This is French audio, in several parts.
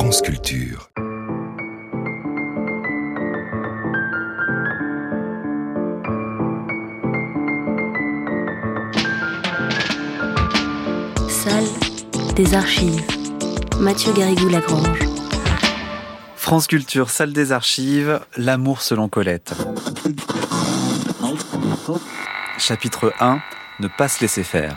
France Culture. Salle des archives. Mathieu Garrigou-Lagrange. France Culture, salle des archives, l'amour selon Colette. Chapitre 1, ne pas se laisser faire.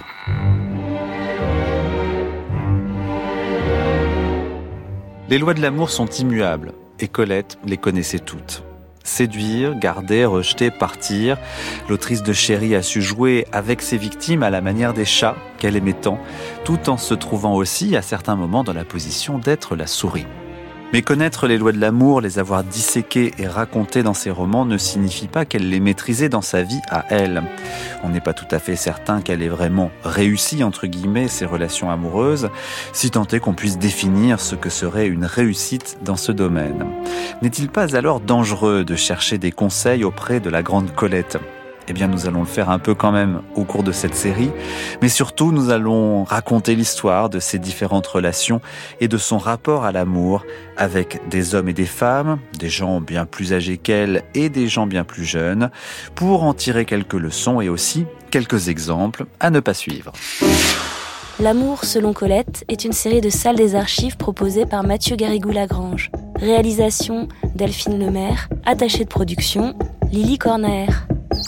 Les lois de l'amour sont immuables, et Colette les connaissait toutes. Séduire, garder, rejeter, partir, l'autrice de Chéri a su jouer avec ses victimes à la manière des chats qu'elle aimait tant, tout en se trouvant aussi à certains moments dans la position d'être la souris. Mais connaître les lois de l'amour, les avoir disséquées et racontées dans ses romans ne signifie pas qu'elle les maîtrisait dans sa vie à elle. On n'est pas tout à fait certain qu'elle ait vraiment réussi, entre guillemets, ses relations amoureuses, si tant est qu'on puisse définir ce que serait une réussite dans ce domaine. N'est-il pas alors dangereux de chercher des conseils auprès de la grande Colette ? Eh bien, nous allons le faire un peu quand même au cours de cette série, mais surtout nous allons raconter l'histoire de ces différentes relations et de son rapport à l'amour avec des hommes et des femmes, des gens bien plus âgés qu'elle et des gens bien plus jeunes, pour en tirer quelques leçons et aussi quelques exemples à ne pas suivre. L'amour selon Colette est une série de salles des archives proposée par Mathieu Garrigou-Lagrange. Réalisation Delphine Lemaire, attachée de production Lily Cornaer.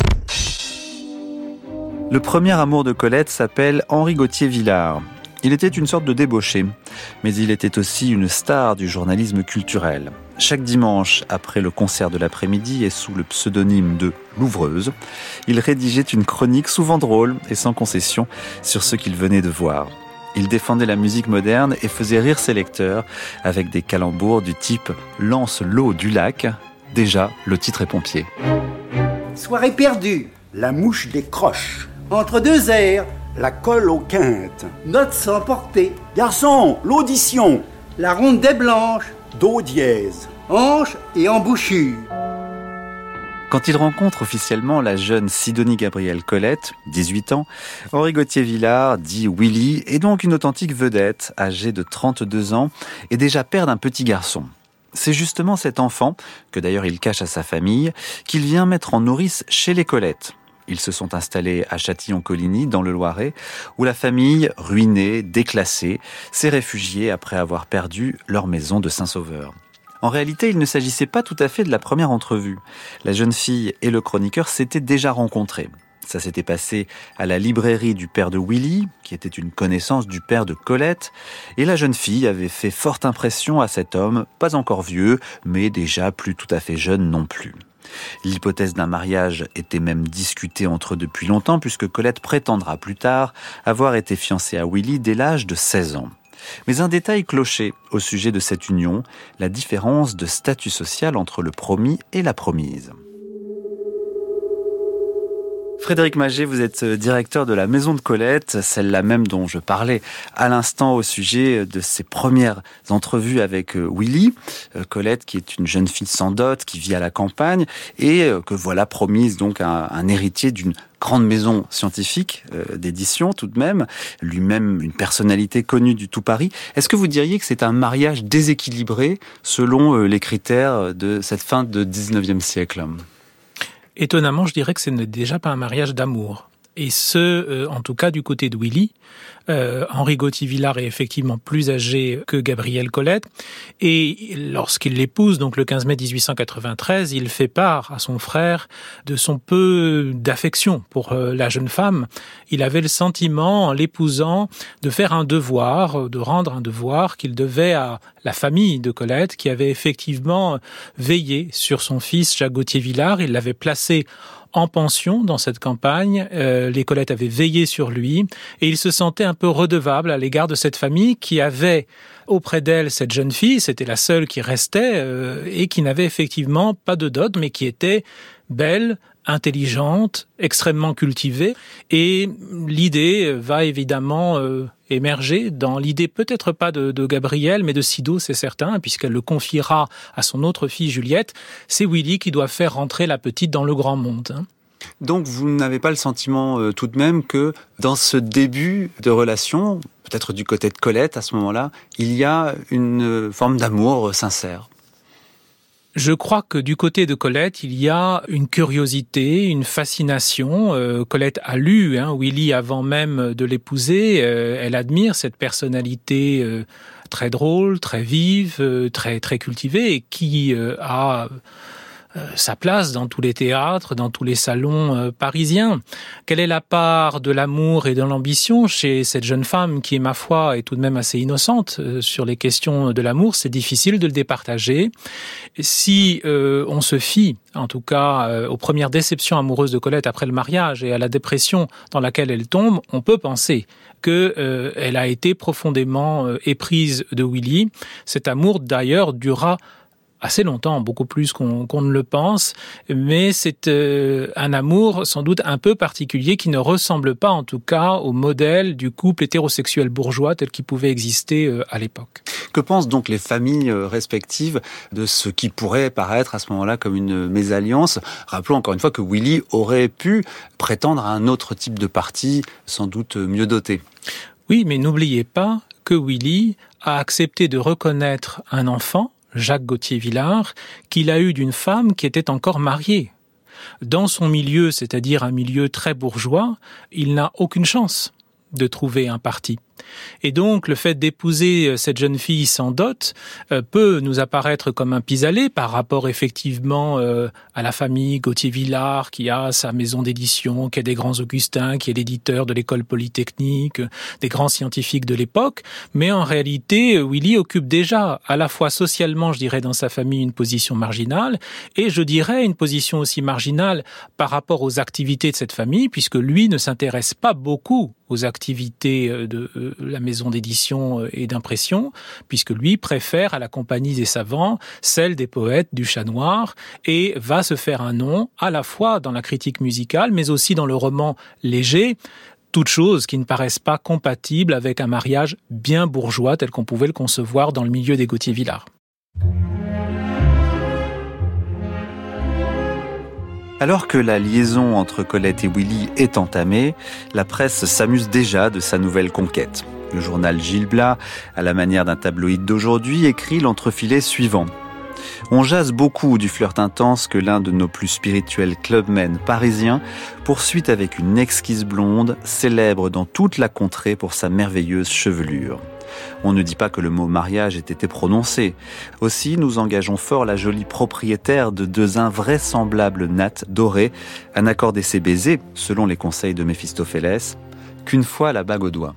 Le premier amour de Colette s'appelle Henri Gauthier-Villard. Il était une sorte de débauché, mais il était aussi une star du journalisme culturel. Chaque dimanche, après le concert de l'après-midi et sous le pseudonyme de L'Ouvreuse, il rédigeait une chronique souvent drôle et sans concession sur ce qu'il venait de voir. Il défendait la musique moderne et faisait rire ses lecteurs avec des calembours du type « Lance l'eau du lac ». Déjà, le titre est pompier. Soirée perdue, la mouche décroche. Entre deux airs, la colle aux quintes. Note sans portée. Garçon, l'audition. La rondelle blanche. Do dièse. Hanche et embouchure. Quand il rencontre officiellement la jeune Sidonie Gabrielle Colette, 18 ans, Henri Gauthier-Villard, dit Willy, est donc une authentique vedette, âgée de 32 ans et déjà père d'un petit garçon. C'est justement cet enfant, que d'ailleurs il cache à sa famille, qu'il vient mettre en nourrice chez les Colette. Ils se sont installés à Châtillon-Coligny, dans le Loiret, où la famille, ruinée, déclassée, s'est réfugiée après avoir perdu leur maison de Saint-Sauveur. En réalité, il ne s'agissait pas tout à fait de la première entrevue. La jeune fille et le chroniqueur s'étaient déjà rencontrés. Ça s'était passé à la librairie du père de Willy, qui était une connaissance du père de Colette, et la jeune fille avait fait forte impression à cet homme, pas encore vieux, mais déjà plus tout à fait jeune non plus. L'hypothèse d'un mariage était même discutée entre eux depuis longtemps, puisque Colette prétendra plus tard avoir été fiancée à Willy dès l'âge de 16 ans. Mais un détail clochait au sujet de cette union, la différence de statut social entre le promis et la promise. Frédéric Magé, vous êtes directeur de la Maison de Colette, celle-là même dont je parlais à l'instant au sujet de ses premières entrevues avec Willy. Colette, qui est une jeune fille sans dot, qui vit à la campagne, et que voilà promise donc un héritier d'une grande maison scientifique d'édition tout de même, lui-même une personnalité connue du tout Paris. Est-ce que vous diriez que c'est un mariage déséquilibré selon les critères de cette fin de 19e siècle ? Étonnamment, je dirais que ce n'est déjà pas un mariage d'amour. Et en tout cas, du côté de Willy. Henri Gauthier-Villard est effectivement plus âgé que Gabrielle Colette. Et lorsqu'il l'épouse, donc le 15 mai 1893, il fait part à son frère de son peu d'affection pour la jeune femme. Il avait le sentiment, en l'épousant, de faire un devoir, de rendre un devoir qu'il devait à la famille de Colette, qui avait effectivement veillé sur son fils Jacques Gauthier-Villard. Il l'avait placé en pension dans cette campagne. Les Colette avaient veillé sur lui et il se sentait un peu redevable à l'égard de cette famille qui avait auprès d'elle cette jeune fille, c'était la seule qui restait et qui n'avait effectivement pas de dot mais qui était belle, intelligente, extrêmement cultivée. Et l'idée va évidemment émerger dans l'idée peut-être pas de Gabrielle, mais de Sido, c'est certain, puisqu'elle le confiera à son autre fille Juliette. C'est Willy qui doit faire rentrer la petite dans le grand monde. Donc vous n'avez pas le sentiment tout de même que dans ce début de relation, peut-être du côté de Colette à ce moment-là, il y a une forme d'amour sincère? Je crois que du côté de Colette, il y a une curiosité, une fascination. Colette a lu Willy avant même de l'épouser. Elle admire cette personnalité très drôle, très vive, très très cultivée, et qui a sa place dans tous les théâtres, dans tous les salons parisiens. Quelle est la part de l'amour et de l'ambition chez cette jeune femme qui, ma foi, est tout de même assez innocente sur les questions de l'amour? C'est difficile de le départager. Si on se fie, en tout cas, aux premières déceptions amoureuses de Colette après le mariage et à la dépression dans laquelle elle tombe, on peut penser qu'elle a été profondément éprise de Willy. Cet amour, d'ailleurs, durera assez longtemps, beaucoup plus qu'on ne le pense, mais c'est un amour sans doute un peu particulier qui ne ressemble pas en tout cas au modèle du couple hétérosexuel bourgeois tel qu'il pouvait exister à l'époque. Que pensent donc les familles respectives de ce qui pourrait paraître à ce moment-là comme une mésalliance? Rappelons encore une fois que Willy aurait pu prétendre à un autre type de parti, sans doute mieux doté. Oui, mais n'oubliez pas que Willy a accepté de reconnaître un enfant, Jacques Gauthier-Villard, qu'il a eu d'une femme qui était encore mariée. Dans son milieu, c'est-à-dire un milieu très bourgeois, il n'a aucune chance de trouver un parti. Et donc, le fait d'épouser cette jeune fille sans dot peut nous apparaître comme un pis-aller par rapport effectivement à la famille Gauthier-Villard qui a sa maison d'édition, qui a des grands Augustins, qui est l'éditeur de l'école polytechnique, des grands scientifiques de l'époque. Mais en réalité, Willy occupe déjà à la fois socialement, je dirais, dans sa famille une position marginale et je dirais une position aussi marginale par rapport aux activités de cette famille puisque lui ne s'intéresse pas beaucoup aux activités de la maison d'édition et d'impression, puisque lui préfère à la compagnie des savants celle des poètes du Chat Noir et va se faire un nom à la fois dans la critique musicale, mais aussi dans le roman léger, toutes choses qui ne paraissent pas compatibles avec un mariage bien bourgeois tel qu'on pouvait le concevoir dans le milieu des Gauthier-Villard. Alors que la liaison entre Colette et Willy est entamée, la presse s'amuse déjà de sa nouvelle conquête. Le journal Gil Blas, à la manière d'un tabloïd d'aujourd'hui, écrit l'entrefilet suivant. On jase beaucoup du flirt intense que l'un de nos plus spirituels clubmen parisiens poursuit avec une exquise blonde, célèbre dans toute la contrée pour sa merveilleuse chevelure. On ne dit pas que le mot mariage ait été prononcé. Aussi, nous engageons fort la jolie propriétaire de deux invraisemblables nattes dorées à n'accorder ses baisers, selon les conseils de Méphistophélès, qu'une fois la bague au doigt.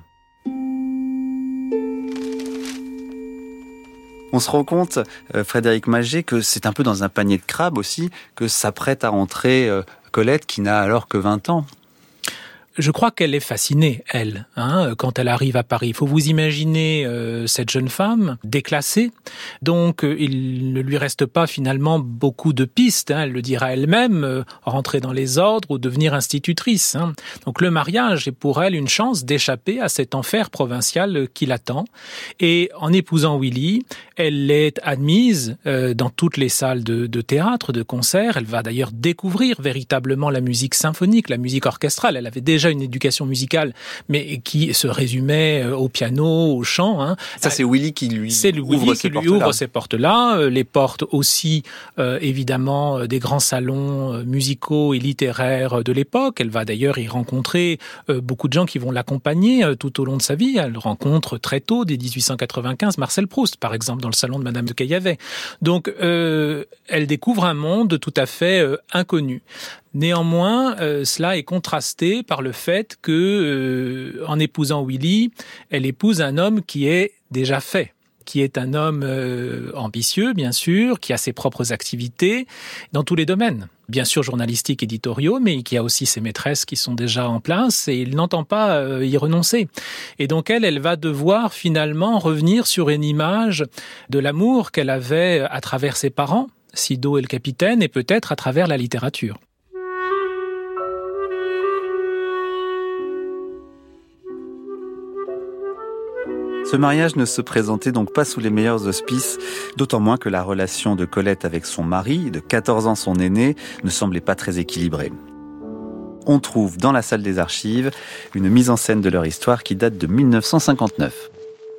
On se rend compte, Frédéric Maget, que c'est un peu dans un panier de crabes aussi que s'apprête à rentrer Colette qui n'a alors que 20 ans. Je crois qu'elle est fascinée, elle, quand elle arrive à Paris. Il faut vous imaginer cette jeune femme déclassée. Donc, il ne lui reste pas finalement beaucoup de pistes. Elle le dira elle-même, rentrer dans les ordres ou devenir institutrice. Donc, le mariage est pour elle une chance d'échapper à cet enfer provincial qui l'attend. Et en épousant Willy, elle est admise dans toutes les salles de théâtre, de concert. Elle va d'ailleurs découvrir véritablement la musique symphonique, la musique orchestrale. Elle avait déjà une éducation musicale, mais qui se résumait au piano, au chant. Ça, c'est Willy qui lui ouvre ces portes-là. Les portes aussi, évidemment, des grands salons musicaux et littéraires de l'époque. Elle va d'ailleurs y rencontrer beaucoup de gens qui vont l'accompagner tout au long de sa vie. Elle rencontre très tôt, dès 1895, Marcel Proust, par exemple, dans le salon de Madame de Caillavet. Donc, elle découvre un monde tout à fait inconnu. Néanmoins, cela est contrasté par le fait que, en épousant Willy, elle épouse un homme qui est déjà fait, qui est un homme ambitieux, bien sûr, qui a ses propres activités dans tous les domaines. Bien sûr journalistiques, éditoriaux, mais qui a aussi ses maîtresses qui sont déjà en place et il n'entend pas y renoncer. Et donc elle va devoir finalement revenir sur une image de l'amour qu'elle avait à travers ses parents, Sido et le capitaine, et peut-être à travers la littérature. Ce mariage ne se présentait donc pas sous les meilleurs auspices, d'autant moins que la relation de Colette avec son mari, de 14 ans son aîné, ne semblait pas très équilibrée. on trouve dans la salle des archives une mise en scène de leur histoire qui date de 1959.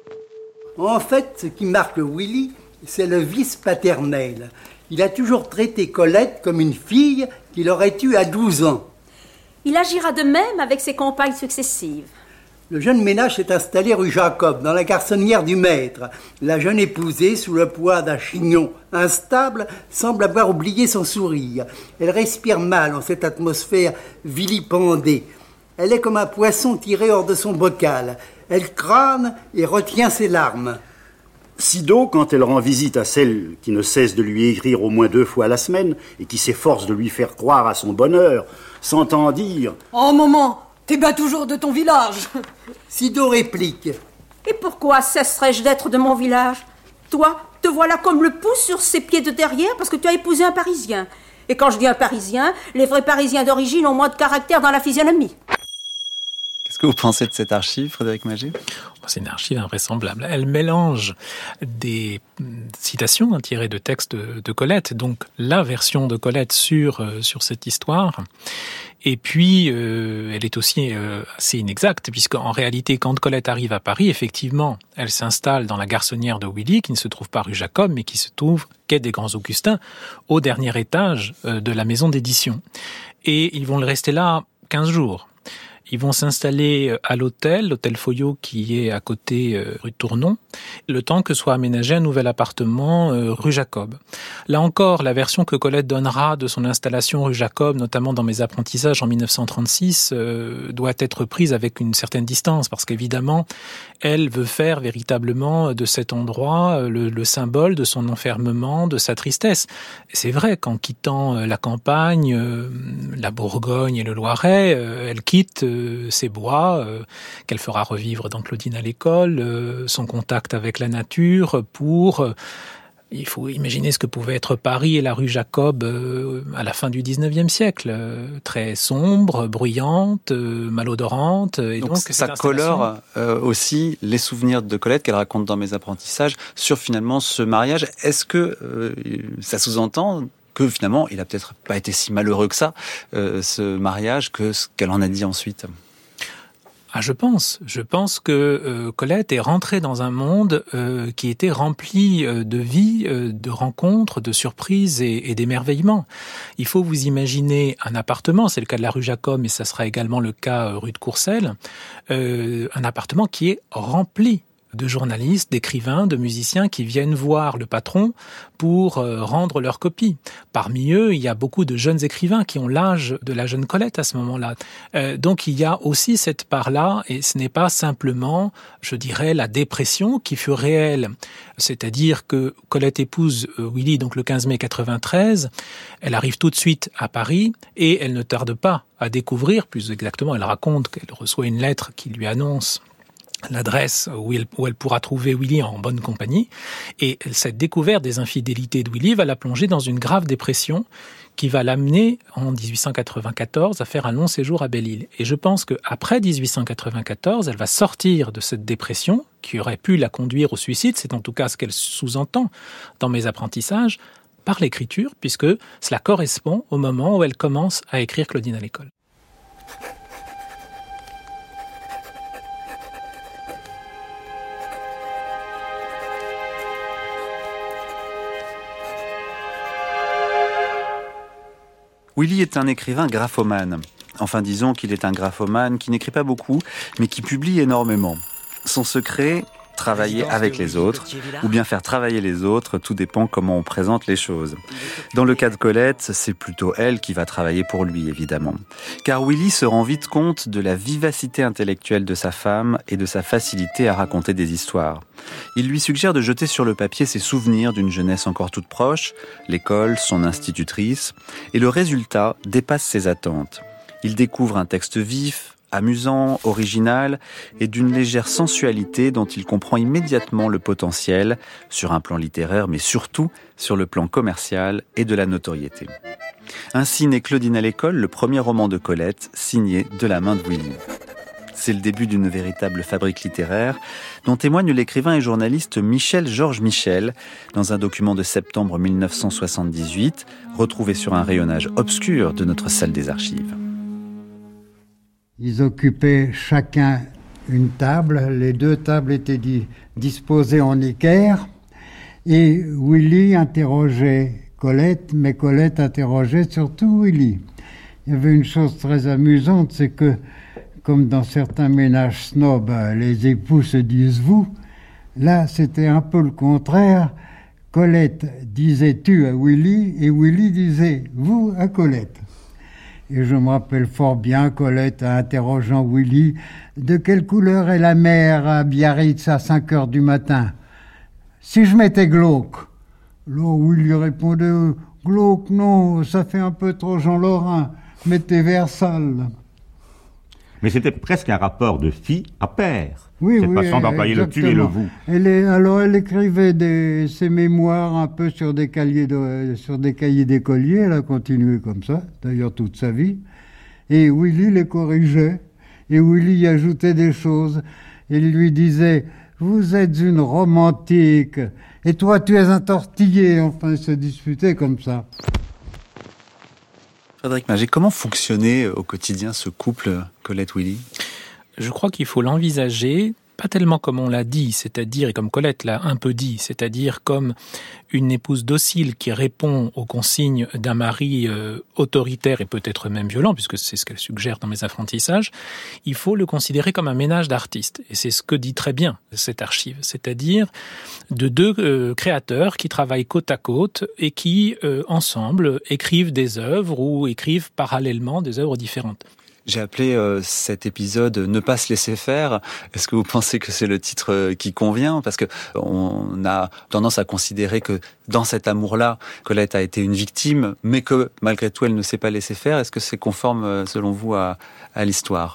En fait, ce qui marque Willy, c'est le vice paternel. Il a toujours traité Colette comme une fille qu'il aurait eue à 12 ans. Il agira de même avec ses compagnes successives. Le jeune ménage s'est installé rue Jacob, dans la garçonnière du maître. La jeune épousée, sous le poids d'un chignon instable, semble avoir oublié son sourire. Elle respire mal en cette atmosphère vilipendée. Elle est comme un poisson tiré hors de son bocal. Elle crâne et retient ses larmes. Sitôt, quand elle rend visite à celle qui ne cesse de lui écrire au moins 2 fois à la semaine et qui s'efforce de lui faire croire à son bonheur, s'entend dire « Oh maman, t'es bien toujours de ton village !» Sido réplique « Et pourquoi cesserais-je d'être de mon village ? Toi, te voilà comme le pouce sur ses pieds de derrière parce que tu as épousé un Parisien. Et quand je dis un Parisien, les vrais Parisiens d'origine ont moins de caractère dans la physionomie. » Qu'est-ce que vous pensez de cette archive, Frédéric Magé ? C'est une archive invraisemblable. Elle mélange des citations tirées de textes de Colette, donc la version de Colette sur cette histoire. Et puis, elle est aussi assez inexacte, puisqu'en réalité, quand Colette arrive à Paris, effectivement, elle s'installe dans la garçonnière de Willy, qui ne se trouve pas rue Jacob, mais qui se trouve quai des Grands Augustins, au dernier étage de la maison d'édition. Et ils vont le rester là 15 jours. Ils vont s'installer à l'hôtel Foyot qui est à côté rue Tournon, le temps que soit aménagé un nouvel appartement rue Jacob. Là encore, la version que Colette donnera de son installation rue Jacob, notamment dans Mes apprentissages en 1936, doit être prise avec une certaine distance, parce qu'évidemment, elle veut faire véritablement de cet endroit le symbole de son enfermement, de sa tristesse. Et c'est vrai qu'en quittant la campagne, la Bourgogne et le Loiret, elle quitte ces bois qu'elle fera revivre dans Claudine à l'école, son contact avec la nature pour... il faut imaginer ce que pouvait être Paris et la rue Jacob à la fin du 19e siècle. Très sombre, bruyante, malodorante. Et donc ça colore aussi les souvenirs de Colette qu'elle raconte dans Mes apprentissages sur finalement ce mariage. Est-ce que ça sous-entend que finalement, il a peut-être pas été si malheureux que ça, ce mariage, que ce qu'elle en a dit ensuite? Je pense que Colette est rentrée dans un monde qui était rempli de vie, de rencontres, de surprises et d'émerveillements. Il faut vous imaginer un appartement, c'est le cas de la rue Jacob, mais ça sera également le cas rue de Courcelles, un appartement qui est rempli de journalistes, d'écrivains, de musiciens qui viennent voir le patron pour rendre leur copie. Parmi eux, il y a beaucoup de jeunes écrivains qui ont l'âge de la jeune Colette à ce moment-là. Donc il y a aussi cette part-là, et ce n'est pas simplement, je dirais, la dépression qui fut réelle. C'est-à-dire que Colette épouse Willy donc le 15 mai 93, elle arrive tout de suite à Paris et elle ne tarde pas à découvrir, plus exactement, elle raconte qu'elle reçoit une lettre qui lui annonce l'adresse où elle pourra trouver Willy en bonne compagnie. Et cette découverte des infidélités de Willy va la plonger dans une grave dépression qui va l'amener en 1894 à faire un long séjour à Belle-Île. Et je pense qu'après 1894, elle va sortir de cette dépression qui aurait pu la conduire au suicide, c'est en tout cas ce qu'elle sous-entend dans Mes apprentissages, par l'écriture, puisque cela correspond au moment où elle commence à écrire Claudine à l'école. Willy est un écrivain graphomane. Enfin, disons qu'il est un graphomane qui n'écrit pas beaucoup, mais qui publie énormément. Son secret, travailler avec les autres, ou bien faire travailler les autres, tout dépend comment on présente les choses. Dans le cas de Colette, c'est plutôt elle qui va travailler pour lui, évidemment. Car Willy se rend vite compte de la vivacité intellectuelle de sa femme et de sa facilité à raconter des histoires. Il lui suggère de jeter sur le papier ses souvenirs d'une jeunesse encore toute proche, l'école, son institutrice, et le résultat dépasse ses attentes. Il découvre un texte vif, amusant, original et d'une légère sensualité dont il comprend immédiatement le potentiel sur un plan littéraire mais surtout sur le plan commercial et de la notoriété. Ainsi naît Claudine à l'école, le premier roman de Colette signé de la main de Willy. C'est le début d'une véritable fabrique littéraire dont témoigne l'écrivain et journaliste Michel-Georges Michel dans un document de septembre 1978 retrouvé sur un rayonnage obscur de notre salle des archives. Ils occupaient chacun une table. Les deux tables étaient disposées en équerre. Et Willy interrogeait Colette, mais Colette interrogeait surtout Willy. Il y avait une chose très amusante, c'est que, comme dans certains ménages snobs, les époux se disent « vous », là, c'était un peu le contraire. Colette disait « tu » à Willy, et Willy disait « vous » à Colette. Et je me rappelle fort bien Colette interrogeant Willy « de quelle couleur est la mer à Biarritz à 5 heures du matin ?» Si je m'étais glauque, là, Willy répondait « glauque, non, ça fait un peu trop Jean Lorrain, mettez Versal. » Mais c'était presque un rapport de fille à père. Oui, cette façon d'employer exactement. Le tu et le vous. Elle écrivait ses mémoires un peu sur des cahiers d'écoliers. Elle a continué comme ça, d'ailleurs toute sa vie. Et Willy les corrigeait. Et Willy y ajoutait des choses. Et il lui disait « vous êtes une romantique. Et toi, tu es un tortillé. » Enfin, ils se disputaient comme ça. Frédéric Magé, comment fonctionnait au quotidien ce couple Colette-Willy ? Je crois qu'il faut l'envisager, pas tellement comme on l'a dit, c'est-à-dire, et comme Colette l'a un peu dit, c'est-à-dire comme une épouse docile qui répond aux consignes d'un mari autoritaire et peut-être même violent, puisque c'est ce qu'elle suggère dans Mes apprentissages. Il faut le considérer comme un ménage d'artistes. Et c'est ce que dit très bien cette archive, c'est-à-dire de deux créateurs qui travaillent côte à côte et qui, ensemble, écrivent des œuvres ou écrivent parallèlement des œuvres différentes. J'ai appelé cet épisode « Ne pas se laisser faire ». Est-ce que vous pensez que c'est le titre qui convient ? Parce que on a tendance à considérer que dans cet amour-là, Colette a été une victime, mais que malgré tout, elle ne s'est pas laissée faire. Est-ce que c'est conforme, selon vous, à l'histoire ?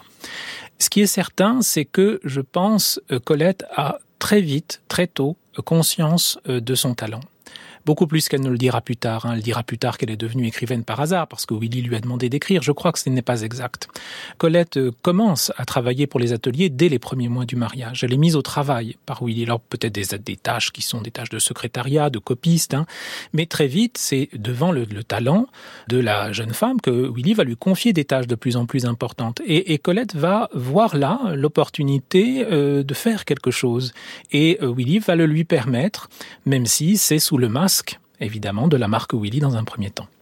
Ce qui est certain, c'est que, je pense, Colette a très vite, très tôt, conscience de son talent. Beaucoup plus qu'elle ne le dira plus tard. Elle dira plus tard qu'elle est devenue écrivaine par hasard, parce que Willy lui a demandé d'écrire. Je crois que ce n'est pas exact. Colette commence à travailler pour les ateliers dès les premiers mois du mariage. Elle est mise au travail par Willy. Alors peut-être des tâches qui sont des tâches de secrétariat, de copiste, mais très vite, c'est devant le talent de la jeune femme que Willy va lui confier des tâches de plus en plus importantes. Et Colette va voir là l'opportunité de faire quelque chose. Et Willy va le lui permettre, même si c'est sous le masque, évidemment, de la marque Willy dans un premier temps.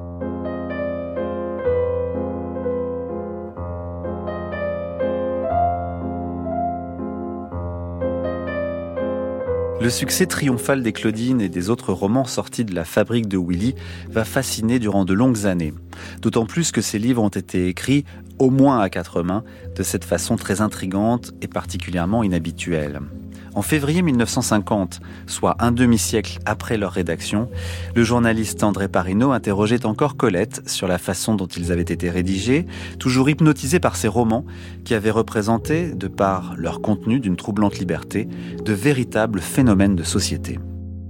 Le succès triomphal des Claudines et des autres romans sortis de la fabrique de Willy va fasciner durant de longues années. D'autant plus que ces livres ont été écrits, au moins à 4 mains, de cette façon très intrigante et particulièrement inhabituelle. En février 1950, soit un demi-siècle après leur rédaction, le journaliste André Parinaud interrogeait encore Colette sur la façon dont ils avaient été rédigés, toujours hypnotisé par ces romans qui avaient représenté, de par leur contenu d'une troublante liberté, de véritables phénomènes de société.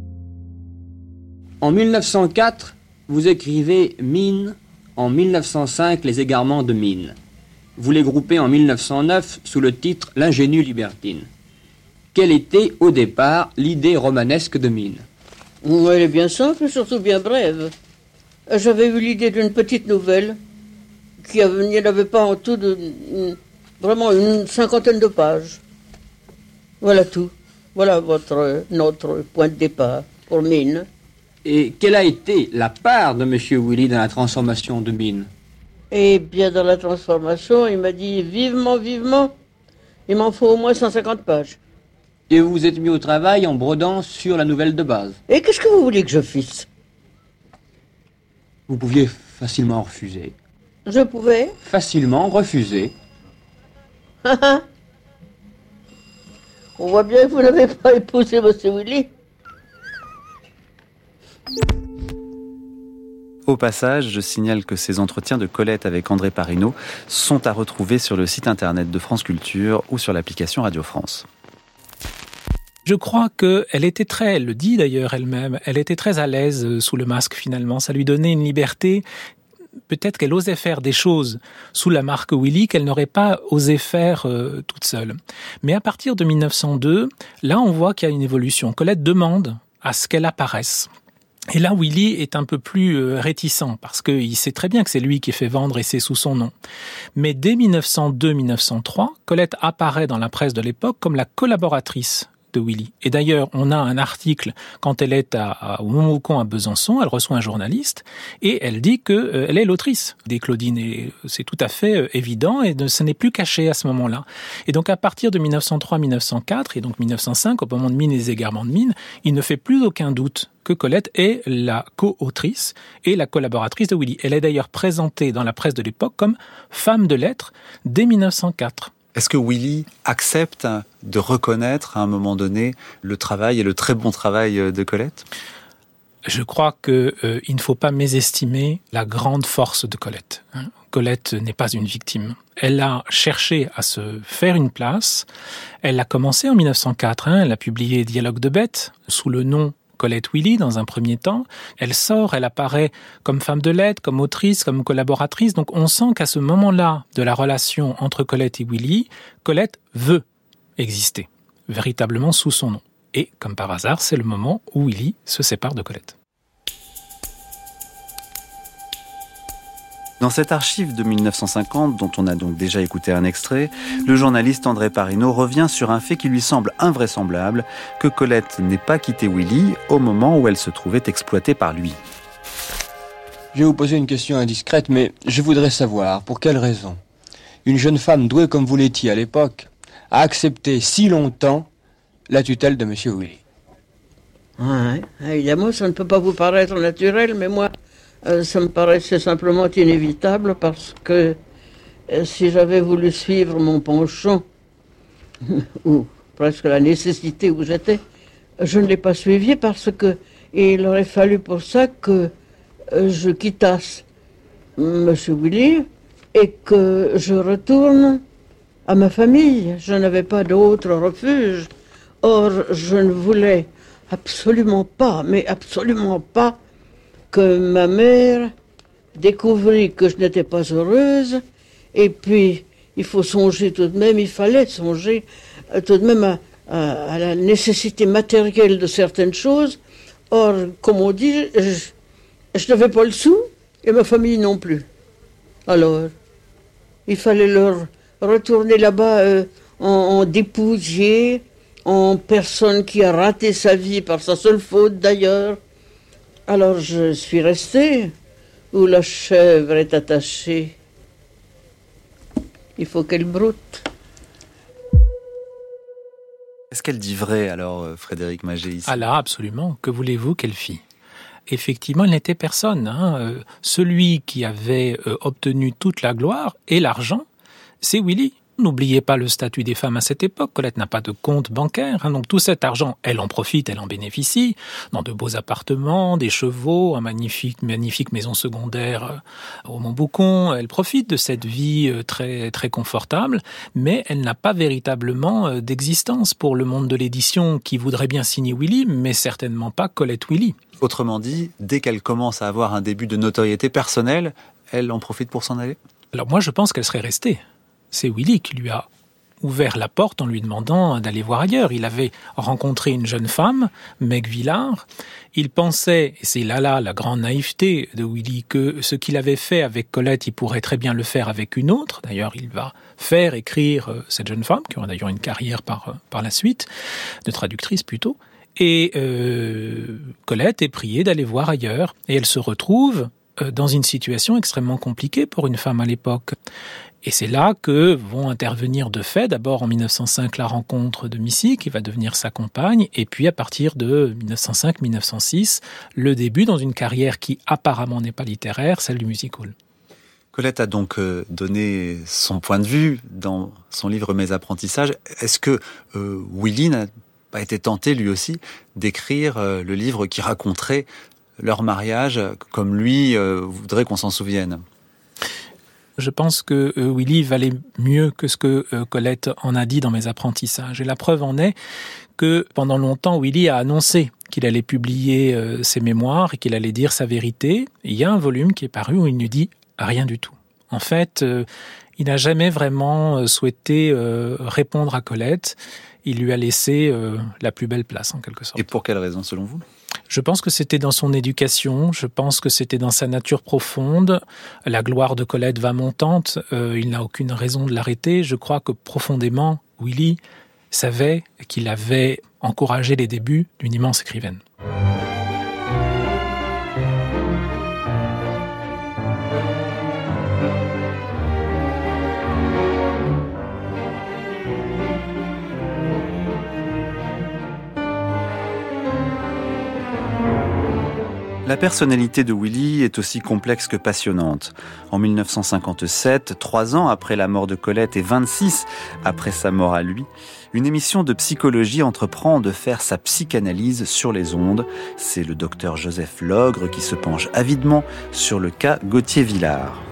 En 1904, vous écrivez Mine, en 1905 Les égarements de Mine. Vous les groupez en 1909 sous le titre L'ingénue libertine. Quelle était, au départ, l'idée romanesque de Mine ? Elle est bien simple et surtout bien brève. J'avais eu l'idée d'une petite nouvelle qui n'avait pas en tout vraiment une 50aine de pages. Voilà tout. Voilà notre point de départ pour Mine. Et quelle a été la part de M. Willy dans la transformation de Mine ? Eh bien, dans la transformation, il m'a dit vivement, il m'en faut au moins 150 pages. Et vous vous êtes mis au travail en brodant sur la nouvelle de base. Et qu'est-ce que vous voulez que je fisse ? Vous pouviez facilement refuser. Je pouvais ? Facilement refuser. On voit bien que vous n'avez pas épousé M. Willy. Au passage, je signale que ces entretiens de Colette avec André Parinaud sont à retrouver sur le site internet de France Culture ou sur l'application Radio France. Je crois qu'elle était elle le dit d'ailleurs elle-même, elle était très à l'aise sous le masque finalement. Ça lui donnait une liberté. Peut-être qu'elle osait faire des choses sous la marque Willy qu'elle n'aurait pas osé faire toute seule. Mais à partir de 1902, là on voit qu'il y a une évolution. Colette demande à ce qu'elle apparaisse. Et là, Willy est un peu plus réticent parce qu'il sait très bien que c'est lui qui fait vendre et c'est sous son nom. Mais dès 1902-1903, Colette apparaît dans la presse de l'époque comme la collaboratrice de Willy. Et d'ailleurs, on a un article quand elle est au Montfaucon à Besançon, elle reçoit un journaliste et elle dit que elle est l'autrice des Claudines. Et c'est tout à fait évident et ce n'est plus caché à ce moment-là. Et donc à partir de 1903-1904 et donc 1905, au moment de Mine et les égarements de Mine, il ne fait plus aucun doute que Colette est la co-autrice et la collaboratrice de Willy. Elle est d'ailleurs présentée dans la presse de l'époque comme femme de lettres dès 1904. Est-ce que Willy accepte de reconnaître à un moment donné le travail et le très bon travail de Colette ? Je crois qu'il ne faut pas mésestimer la grande force de Colette. Colette n'est pas une victime. Elle a cherché à se faire une place. Elle a commencé en 1904. Elle a publié Dialogue de bêtes sous le nom Colette Willy dans un premier temps. Elle sort, elle apparaît comme femme de lettres, comme autrice, comme collaboratrice. Donc on sent qu'à ce moment-là de la relation entre Colette et Willy, Colette veut exister, véritablement sous son nom. Et comme par hasard, c'est le moment où Willy se sépare de Colette. Dans cette archive de 1950, dont on a donc déjà écouté un extrait, le journaliste André Parino revient sur un fait qui lui semble invraisemblable, que Colette n'ait pas quitté Willy au moment où elle se trouvait exploitée par lui. Je vais vous poser une question indiscrète, mais je voudrais savoir pour quelle raison une jeune femme douée comme vous l'étiez à l'époque a accepté si longtemps la tutelle de M. Willy. Ouais, évidemment, ça ne peut pas vous paraître naturel, mais moi, ça me paraissait simplement inévitable parce que si j'avais voulu suivre mon penchant, ou presque la nécessité où j'étais, je ne l'ai pas suivi parce que il aurait fallu pour ça que je quittasse M. Willy et que je retourne à ma famille. Je n'avais pas d'autre refuge. Or, je ne voulais absolument pas, mais absolument pas, que ma mère découvrit que je n'étais pas heureuse. Et puis, il faut songer tout de même, il fallait songer tout de même à la nécessité matérielle de certaines choses. Or, comme on dit, je n'avais pas le sou et ma famille non plus. Alors, il fallait leur retourner là-bas en dépousier, en personne qui a raté sa vie par sa seule faute d'ailleurs. Alors je suis restée où la chèvre est attachée. Il faut qu'elle broute. Est-ce qu'elle dit vrai alors, Frédéric Magé ici ? Ah là, absolument. Que voulez-vous qu'elle fît ? Effectivement, elle n'était personne. Celui qui avait obtenu toute la gloire et l'argent, c'est Willy. N'oubliez pas le statut des femmes à cette époque. Colette n'a pas de compte bancaire. Donc tout cet argent, elle en profite, elle en bénéficie. Dans de beaux appartements, des chevaux, une magnifique maison secondaire au Montfaucon. Elle profite de cette vie très, très confortable, mais elle n'a pas véritablement d'existence pour le monde de l'édition qui voudrait bien signer Willy, mais certainement pas Colette Willy. Autrement dit, dès qu'elle commence à avoir un début de notoriété personnelle, elle en profite pour s'en aller ? Alors moi, je pense qu'elle serait restée. C'est Willy qui lui a ouvert la porte en lui demandant d'aller voir ailleurs. Il avait rencontré une jeune femme, Meg Villard. Il pensait, et c'est là la grande naïveté de Willy, que ce qu'il avait fait avec Colette, il pourrait très bien le faire avec une autre. D'ailleurs, il va faire écrire cette jeune femme, qui aura d'ailleurs une carrière par la suite, de traductrice plutôt. Et Colette est priée d'aller voir ailleurs. Et elle se retrouve dans une situation extrêmement compliquée pour une femme à l'époque. Et c'est là que vont intervenir de fait, d'abord en 1905, la rencontre de Missy, qui va devenir sa compagne, et puis à partir de 1905-1906, le début dans une carrière qui apparemment n'est pas littéraire, celle du music-hall. Colette a donc donné son point de vue dans son livre « Mes apprentissages ». Est-ce que Willy n'a pas été tenté, lui aussi, d'écrire le livre qui raconterait leur mariage comme lui voudrait qu'on s'en souvienne ? Je pense que Willy valait mieux que ce que Colette en a dit dans Mes apprentissages. Et la preuve en est que pendant longtemps, Willy a annoncé qu'il allait publier ses mémoires et qu'il allait dire sa vérité. Et il y a un volume qui est paru où il ne dit rien du tout. En fait, il n'a jamais vraiment souhaité répondre à Colette. Il lui a laissé la plus belle place, en quelque sorte. Et pour quelle raison, selon vous ? Je pense que c'était dans son éducation, je pense que c'était dans sa nature profonde. La gloire de Colette va montante, il n'a aucune raison de l'arrêter. Je crois que profondément, Willy savait qu'il avait encouragé les débuts d'une immense écrivaine. La personnalité de Willy est aussi complexe que passionnante. En 1957, 3 ans après la mort de Colette et 26 après sa mort à lui, une émission de psychologie entreprend de faire sa psychanalyse sur les ondes. C'est le docteur Joseph Logre qui se penche avidement sur le cas Gauthier-Villard.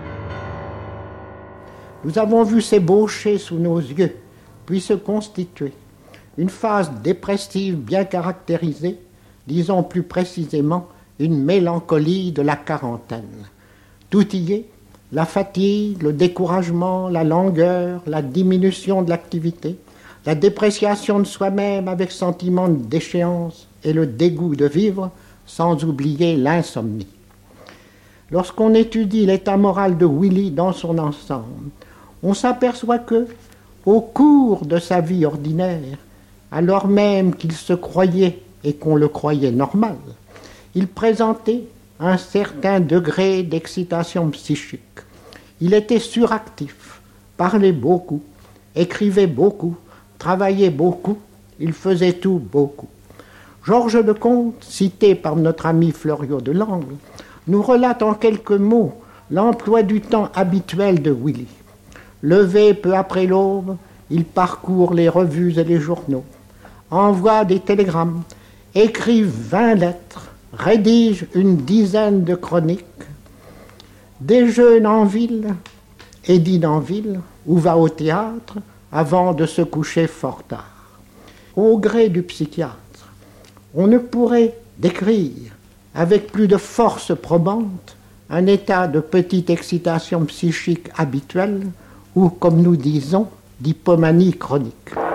Nous avons vu s'ébaucher sous nos yeux, puis se constituer une phase dépressive bien caractérisée, disons plus précisément une mélancolie de la quarantaine. Tout y est, la fatigue, le découragement, la langueur, la diminution de l'activité, la dépréciation de soi-même avec sentiment de déchéance et le dégoût de vivre, sans oublier l'insomnie. Lorsqu'on étudie l'état moral de Willy dans son ensemble, on s'aperçoit que, au cours de sa vie ordinaire, alors même qu'il se croyait et qu'on le croyait normal, il présentait un certain degré d'excitation psychique. Il était suractif, parlait beaucoup, écrivait beaucoup, travaillait beaucoup, il faisait tout beaucoup. Georges Lecomte, cité par notre ami Fleuriot de Langle, nous relate en quelques mots l'emploi du temps habituel de Willy. Levé peu après l'aube, il parcourt les revues et les journaux, envoie des télégrammes, écrit 20 lettres, rédige une dizaine de chroniques, déjeune en ville et dîne en ville, ou va au théâtre avant de se coucher fort tard. Au gré du psychiatre, on ne pourrait décrire avec plus de force probante un état de petite excitation psychique habituelle ou, comme nous disons, d'hypomanie chronique.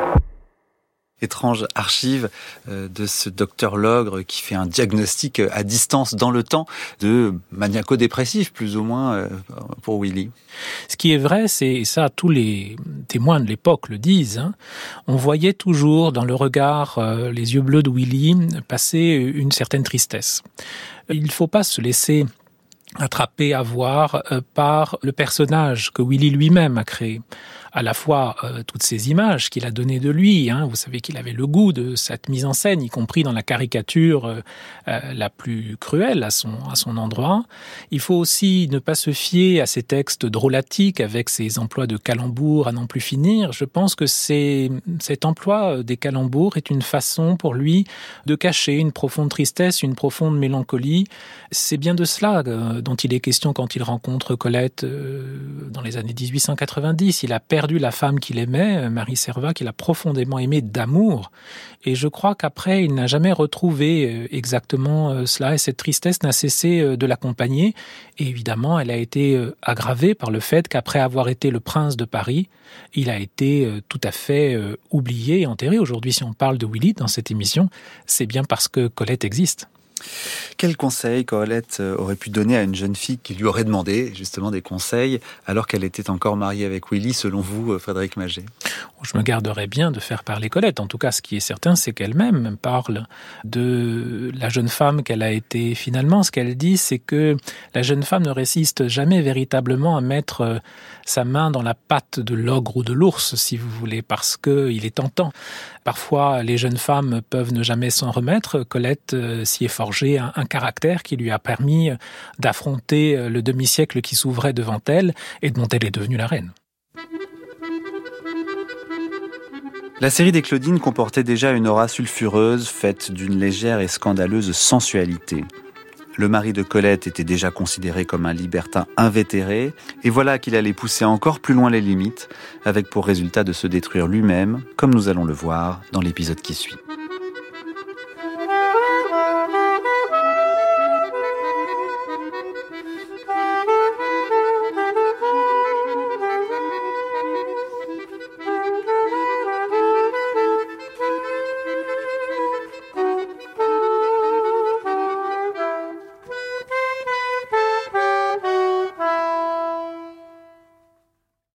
Étrange archive de ce docteur Logre qui fait un diagnostic à distance dans le temps de maniaco-dépressif, plus ou moins, pour Willy. Ce qui est vrai, c'est ça, tous les témoins de l'époque le disent, on voyait toujours dans le regard, les yeux bleus de Willy, passer une certaine tristesse. Il ne faut pas se laisser attrapé à voir par le personnage que Willy lui-même a créé. À la fois toutes ces images qu'il a données de lui, vous savez qu'il avait le goût de cette mise en scène, y compris dans la caricature la plus cruelle à son endroit. Il faut aussi ne pas se fier à ces textes drôlatiques avec ces emplois de calembours à n'en plus finir. Je pense que cet emploi des calembours est une façon pour lui de cacher une profonde tristesse, une profonde mélancolie. C'est bien de cela dont il est question quand il rencontre Colette dans les années 1890. Il a perdu la femme qu'il aimait, Marie Servat, qu'il a profondément aimée d'amour. Et je crois qu'après, il n'a jamais retrouvé exactement cela. Et cette tristesse n'a cessé de l'accompagner. Et évidemment, elle a été aggravée par le fait qu'après avoir été le prince de Paris, il a été tout à fait oublié et enterré. Aujourd'hui, si on parle de Willy dans cette émission, c'est bien parce que Colette existe. Quel conseil Colette aurait pu donner à une jeune fille qui lui aurait demandé justement des conseils alors qu'elle était encore mariée avec Willy, selon vous, Frédéric Maget? Je me garderais bien de faire parler Colette. En tout cas, ce qui est certain, c'est qu'elle-même parle de la jeune femme qu'elle a été. Finalement, ce qu'elle dit, c'est que la jeune femme ne résiste jamais véritablement à mettre sa main dans la patte de l'ogre ou de l'ours, si vous voulez, parce qu'il est tentant. Parfois, les jeunes femmes peuvent ne jamais s'en remettre. Colette s'y est forgé un caractère qui lui a permis d'affronter le demi-siècle qui s'ouvrait devant elle et dont elle est devenue la reine. La série des Claudines comportait déjà une aura sulfureuse, faite d'une légère et scandaleuse sensualité. Le mari de Colette était déjà considéré comme un libertin invétéré, et voilà qu'il allait pousser encore plus loin les limites, avec pour résultat de se détruire lui-même, comme nous allons le voir dans l'épisode qui suit.